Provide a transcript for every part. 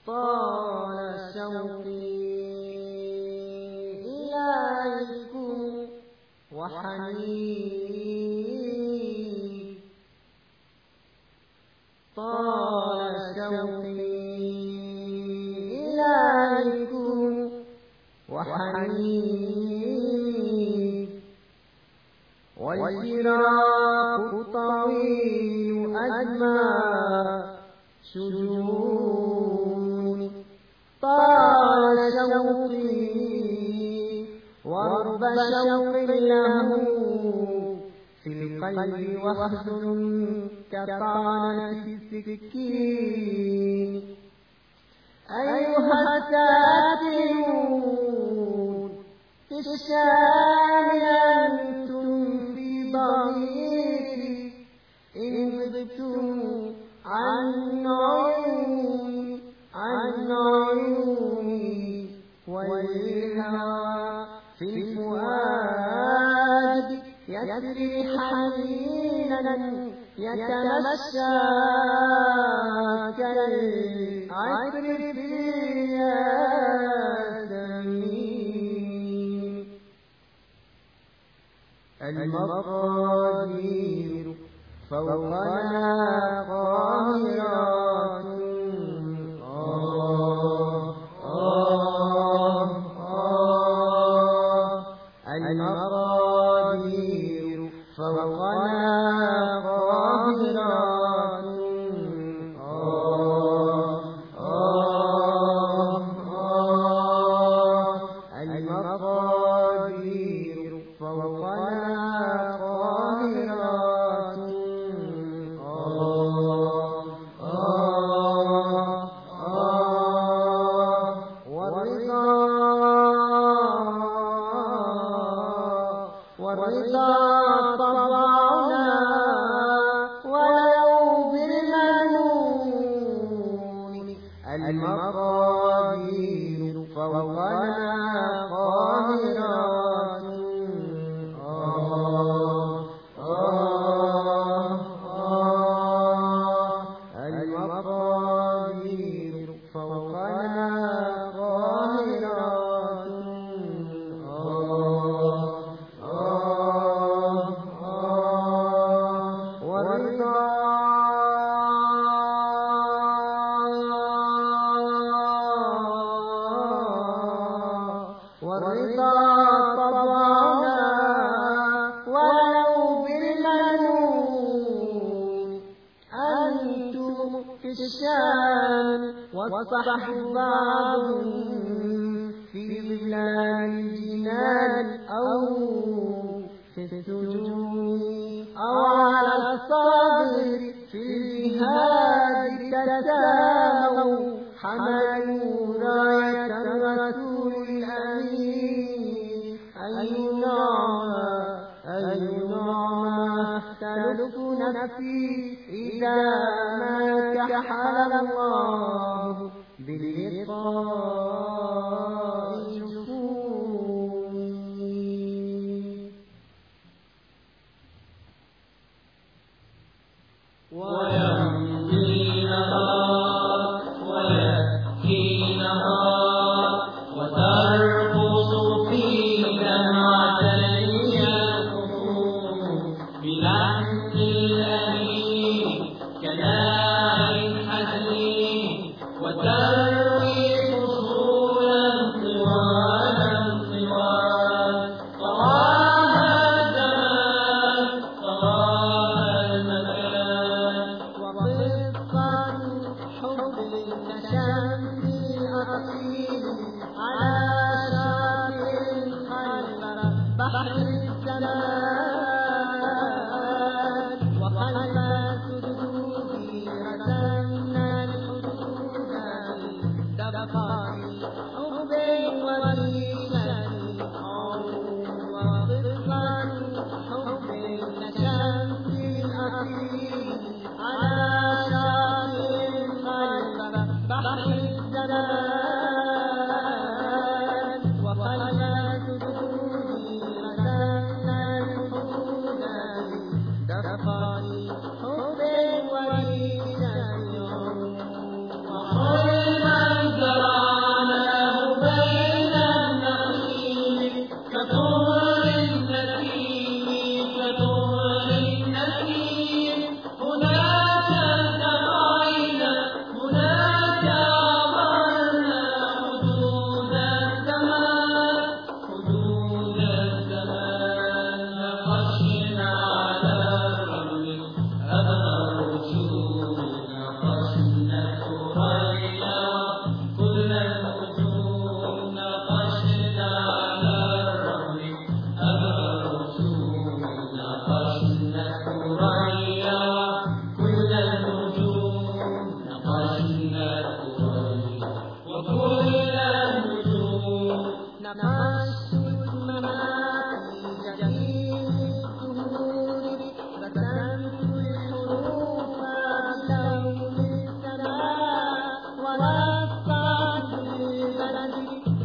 طال شوقي إليكم وحنين، طال شوقي إليكم وحنين، والفراق طويل أدمى شجوني، طال شوقي ورب شوق له في القلب وحزن كطعنة السكين. أيها الساكنون في الشام أنتم في ضميري، إن غبتم عن عيوني والهوى في الفؤاد يسري حنينا يتمشى كالعطر في الياسمين. المقادير فوقنا قاهرات، المقادير فوقنا قاهرات، المقادير فوقنا قاهرات، والرضا طبعنا ولو بالمنون. المقادير فوقنا قاهرات، المقادير فوقنا قاهرات، والرضا طبعنا ولو بالمنون. أنتم في الشام والصحب بعض في ظلال الجنان أو في السجون أو على الصبر في الجهاد تساموا، حملوا راية الرسول الأمين. أي نعمة تلف نفسي إذا ما كحل الله باللقاء جفوني. ويمضي نهار ويأتي نهار وترقص في دمعة اليقظون بلحن الأمين كناع حزين، وتروي فصولا طوالا طوال. طواها الزمان طواها المكان، وقصة حب كشمس الأصيل على شاطئ خلف بحر الزمان، وخلف سدودي رسمنا الحدود تبقى حب وريشة وقصة حب كشمس الأصيل على شاطئ خلف بحر الزمان، وخلف سدودي رسمنا الحدود تبقى حب وريشة وحلم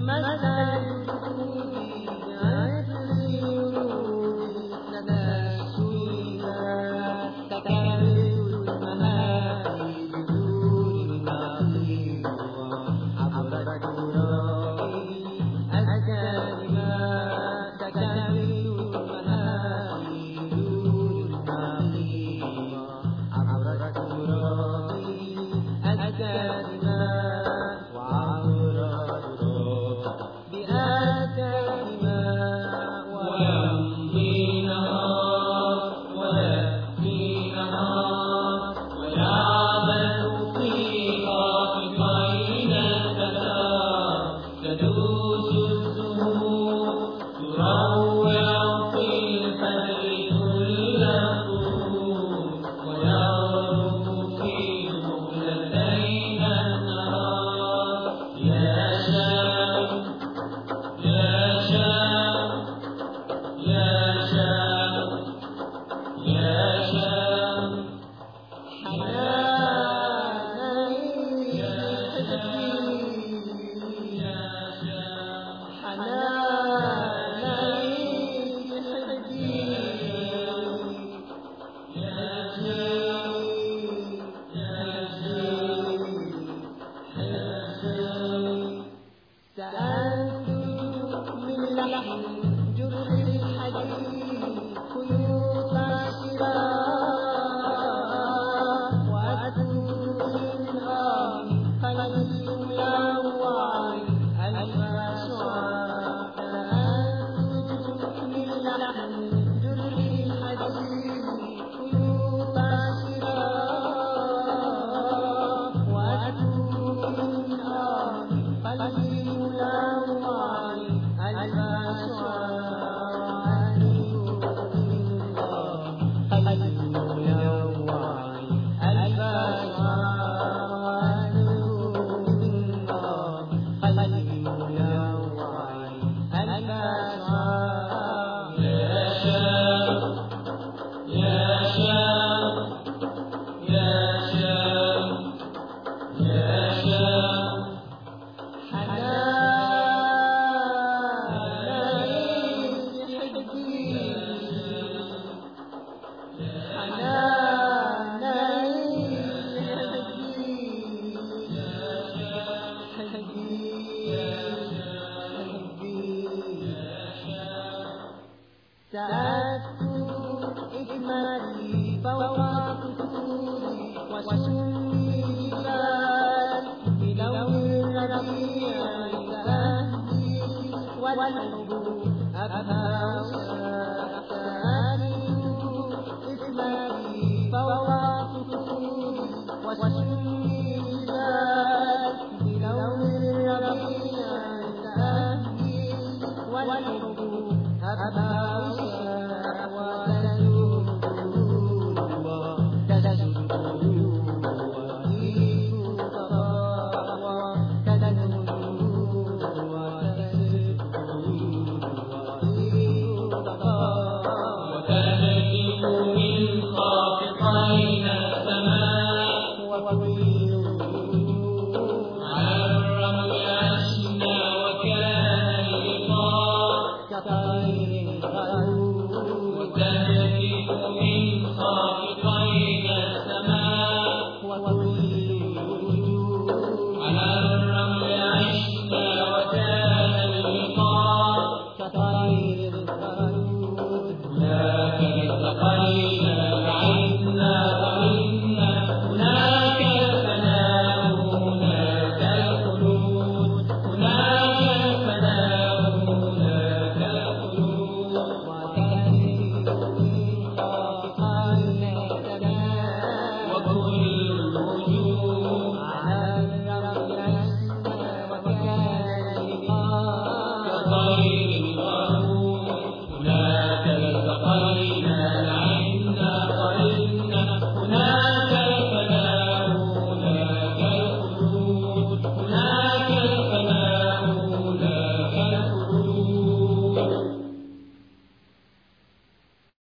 والحب أبهى